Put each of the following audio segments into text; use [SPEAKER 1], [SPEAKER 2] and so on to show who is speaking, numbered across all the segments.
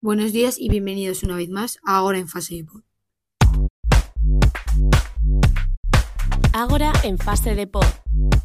[SPEAKER 1] Buenos días y bienvenidos una vez más a Agora en Fase de Pod.
[SPEAKER 2] Agora en Fase de Pod.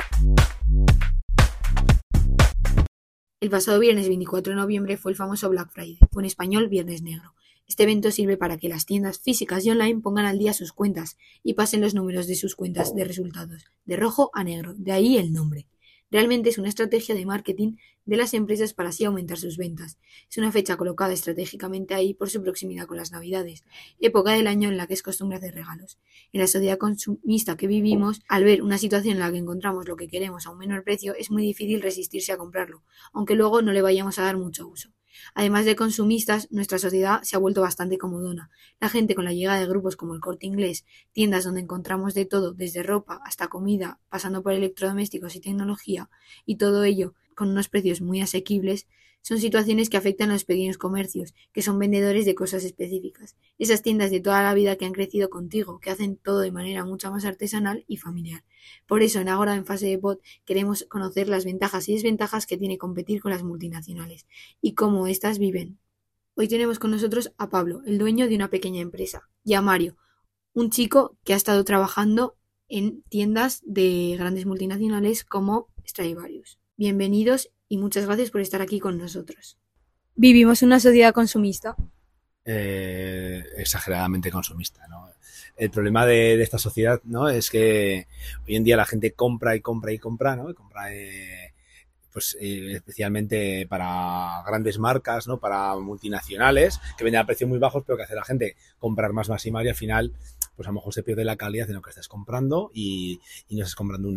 [SPEAKER 1] El pasado viernes 24 de noviembre fue el famoso Black Friday, o en español Viernes Negro. Este evento sirve para que las tiendas físicas y online pongan al día sus cuentas y pasen los números de sus cuentas de resultados de rojo a negro, de ahí el nombre. Realmente es una estrategia de marketing de las empresas para así aumentar sus ventas. Es una fecha colocada estratégicamente ahí por su proximidad con las Navidades, época del año en la que es costumbre hacer regalos. En la sociedad consumista que vivimos, al ver una situación en la que encontramos lo que queremos a un menor precio, es muy difícil resistirse a comprarlo, aunque luego no le vayamos a dar mucho uso. Además de consumistas, nuestra sociedad se ha vuelto bastante comodona. La gente, con la llegada de grupos como el Corte Inglés, tiendas donde encontramos de todo, desde ropa hasta comida, pasando por electrodomésticos y tecnología, y todo ello con unos precios muy asequibles, son situaciones que afectan a los pequeños comercios, que son vendedores de cosas específicas. Esas tiendas de toda la vida que han crecido contigo, que hacen todo de manera mucho más artesanal y familiar. Por eso, en Agora en Fase de Pod, queremos conocer las ventajas y desventajas que tiene competir con las multinacionales y cómo éstas viven. Hoy tenemos con nosotros a Pablo, el dueño de una pequeña empresa, y a Mario, un chico que ha estado trabajando en tiendas de grandes multinacionales como Stradivarius. Bienvenidos y muchas gracias por estar aquí con nosotros. Vivimos en una sociedad consumista.
[SPEAKER 3] Exageradamente consumista, ¿no? El problema de esta sociedad, ¿no?, es que hoy en día la gente compra y compra y compra, ¿no? Compra especialmente para grandes marcas, ¿no?, para multinacionales que venden a precios muy bajos, pero que hace la gente comprar más y más, y al final pues a lo mejor se pierde la calidad de lo que estás comprando y no estás comprando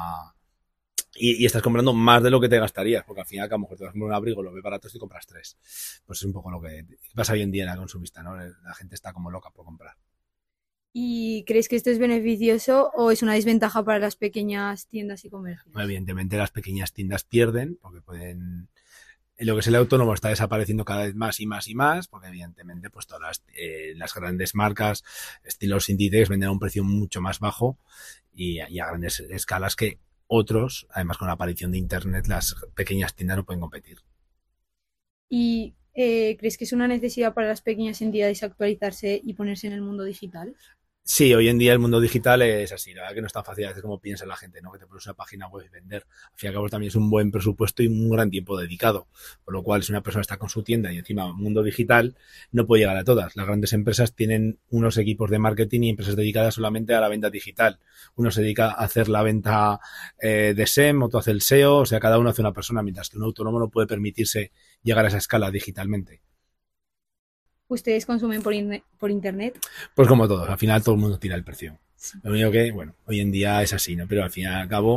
[SPEAKER 3] y estás comprando más de lo que te gastarías, porque al final a lo mejor te vas a comprar un abrigo, lo ves barato y compras 3. Pues es un poco lo que pasa hoy en día en la consumista, ¿no? La gente está como loca por comprar.
[SPEAKER 1] ¿Y crees que esto es beneficioso o es una desventaja para las pequeñas tiendas y comercios?
[SPEAKER 3] Evidentemente las pequeñas tiendas pierden, porque lo que es el autónomo está desapareciendo cada vez más y más y más, porque evidentemente pues todas las grandes marcas, estilos Inditex, venden a un precio mucho más bajo y a grandes escalas que otros, además con la aparición de internet, las pequeñas tiendas no pueden competir.
[SPEAKER 1] ¿Y crees que es una necesidad para las pequeñas entidades actualizarse y ponerse en el mundo digital?
[SPEAKER 3] Sí, hoy en día el mundo digital es así, la verdad que no es tan fácil a veces como piensa la gente, ¿no? Que te pones una página web y vender. Al fin y al cabo también es un buen presupuesto y un gran tiempo dedicado, por lo cual si una persona está con su tienda y encima mundo digital, no puede llegar a todas. Las grandes empresas tienen unos equipos de marketing y empresas dedicadas solamente a la venta digital. Uno se dedica a hacer la venta de SEM, otro hace el SEO, o sea, cada uno hace una persona, mientras que un autónomo no puede permitirse llegar a esa escala digitalmente.
[SPEAKER 1] ¿Ustedes consumen por internet?
[SPEAKER 3] Pues como todos, al final todo el mundo tira el precio. Sí. Lo único que, bueno, hoy en día es así, ¿no? Pero al fin y al cabo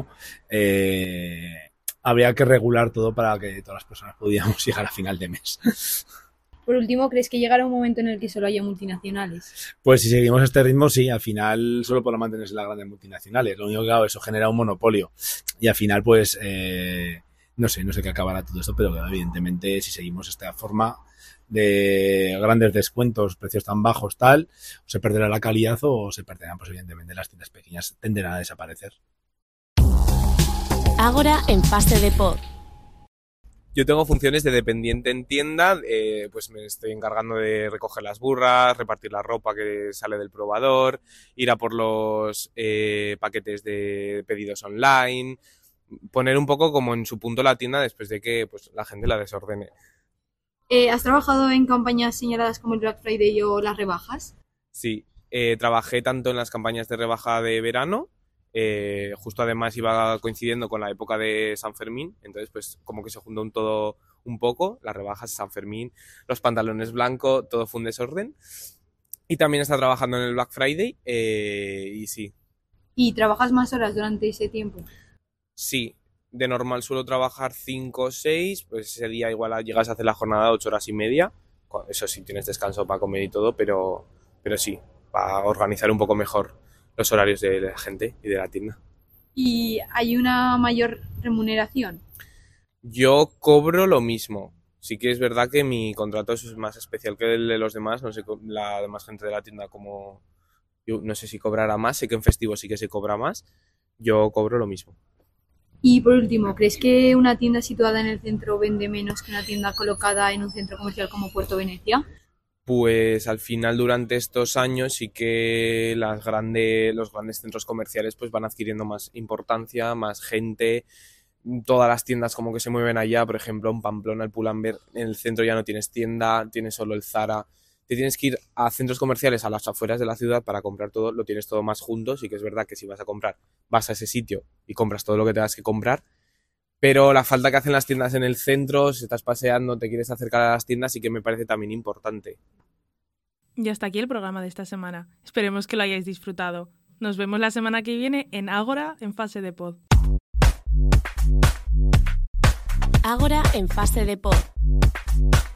[SPEAKER 3] habría que regular todo para que todas las personas pudiéramos llegar a final de mes.
[SPEAKER 1] Por último, ¿crees que llegará un momento en el que solo haya multinacionales?
[SPEAKER 3] Pues si seguimos este ritmo, sí, al final solo podrán mantenerse las grandes multinacionales. Lo único que, claro, eso genera un monopolio. Y al final, pues, no sé qué acabará todo esto, pero evidentemente si seguimos esta forma de grandes descuentos, precios tan bajos, tal, o se perderá la calidad o se perderán, pues evidentemente las tiendas pequeñas tenderán a desaparecer.
[SPEAKER 2] Agora en Fase de Pod.
[SPEAKER 4] Yo tengo funciones de dependiente en tienda, pues me estoy encargando de recoger las burras, repartir la ropa que sale del probador, ir a por los paquetes de pedidos online, poner un poco como en su punto la tienda después de que pues la gente la desordene.
[SPEAKER 1] ¿Has trabajado en campañas señaladas como el Black Friday o las rebajas?
[SPEAKER 4] Sí, trabajé tanto en las campañas de rebaja de verano, justo además iba coincidiendo con la época de San Fermín, entonces pues como que se juntó un todo un poco, las rebajas de San Fermín, los pantalones blancos, todo fue un desorden. Y también está trabajando en el Black Friday y sí.
[SPEAKER 1] ¿Y trabajas más horas durante ese tiempo?
[SPEAKER 4] Sí. De normal suelo trabajar 5 o 6, pues ese día igual llegas a hacer la jornada de 8 horas y media. Eso sí, tienes descanso para comer y todo, pero sí, para organizar un poco mejor los horarios de la gente y de la tienda.
[SPEAKER 1] ¿Y hay una mayor remuneración?
[SPEAKER 4] Yo cobro lo mismo. Sí que es verdad que mi contrato es más especial que el de los demás. No sé, la demás gente de la tienda como... Yo no sé si cobrará más, sé que en festivo sí que se cobra más. Yo cobro lo mismo.
[SPEAKER 1] Y por último, ¿crees que una tienda situada en el centro vende menos que una tienda colocada en un centro comercial como Puerto Venecia?
[SPEAKER 4] Pues al final durante estos años sí que los grandes centros comerciales pues van adquiriendo más importancia, más gente. Todas las tiendas como que se mueven allá, por ejemplo en Pamplona, el Pull&Bear, en el centro ya no tienes tienda, tienes solo el Zara. Te tienes que ir a centros comerciales a las afueras de la ciudad para comprar todo, lo tienes todo más juntos. Y que es verdad que si vas a comprar, vas a ese sitio y compras todo lo que tengas que comprar, pero la falta que hacen las tiendas en el centro, si estás paseando, te quieres acercar a las tiendas, sí que me parece también importante.
[SPEAKER 5] Y hasta aquí el programa de esta semana. Esperemos que lo hayáis disfrutado. Nos vemos la semana que viene en Ágora en Fase de Pod.
[SPEAKER 2] Ágora en Fase de Pod.